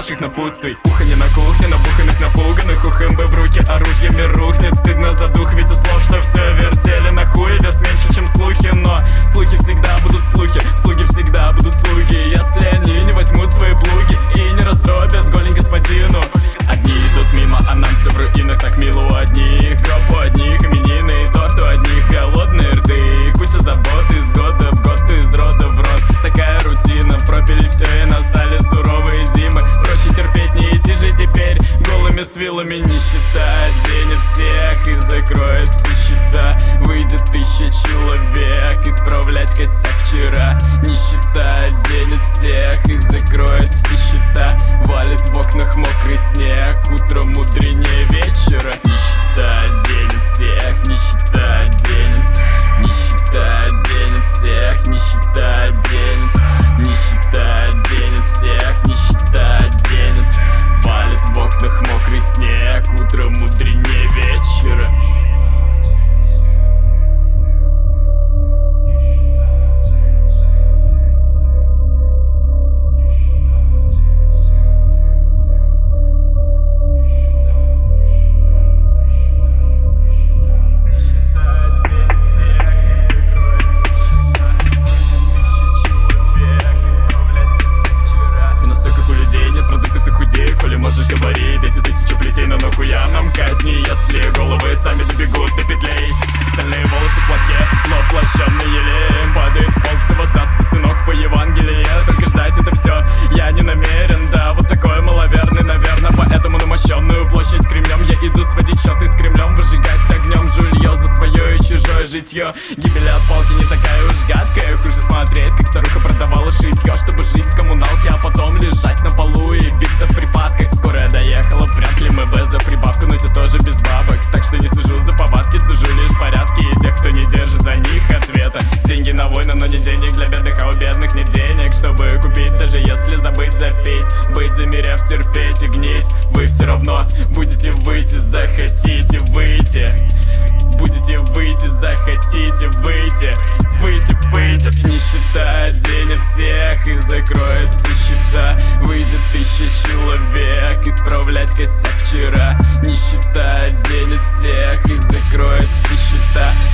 ваших напутствий. Уханье на кухне, набуханных, напуганных, УХМБ в руки оружиями рухнет. Стыдно за дух, ведь у слов, что все вертели на хуй. Вес меньше, чем слухи, но слухи всегда будут слухи, слуги всегда будут слуги. Если они не возьмут свои плуги и не раздробят голень господину. Одни идут мимо, а нам все в руинах. Так мило у одних, гроб у одних, именины и торт у одних, голодные рты, куча забот из года в год, из рода в род. Такая рутина, пропили все и настали суровые зимы. Проще терпеть, не идти же теперь голыми с вилами. Нищета оденет всех и закроет все счета. Выйдет 1000 человек исправлять косяк вчера. Нищета оденет всех и закроет все счета. Валит в окнах мокрый снег, утром мудренее вечера. Нищета оденет всех, нищета оденет. Нищета оденет всех, нищета оденет. Нищета оденет всех, нищета оденет. Валит в окнах мокрый снег, утром мудренее вечера. Коли можешь говорить, эти 1000 плетей, но нахуя нам казни, если головы сами добегут до петлей. Стальные волосы в платке, лоб лощеный елеем, падает в пол, все воздастся, сынок, по Евангелии. Только ждать это все я не намерен, да, вот такой маловерный, наверное. Поэтому на мощенную площадь Кремлем я иду сводить счеты с Кремлем, выжигать огнем жулье за свое и чужое житье. Гибель от палки не такая уж гадкая, хуже смотреть, как старуха продавала шитье, чтобы жить в коммуналке, а потом лежать на полу и биться в припадках. Скорая доехала, вряд ли мы без за прибавку, но те тоже без бабок. Так что не сужу за повадки, сужу лишь порядки и тех, кто не держит за них ответа. Деньги на войну, но не денег для бедных, а у бедных нет денег, чтобы купить, даже если забыть запить. Быть замерев, терпеть и гнить, вы все равно будете выйти, захотите выйти. Будете выйти, захотите выйти. Выйти, выйти. Нищета оденет всех и закроет все счета. Выйдет 1000 человек исправлять косяк вчера. Нищета оденет всех и закроет все счета.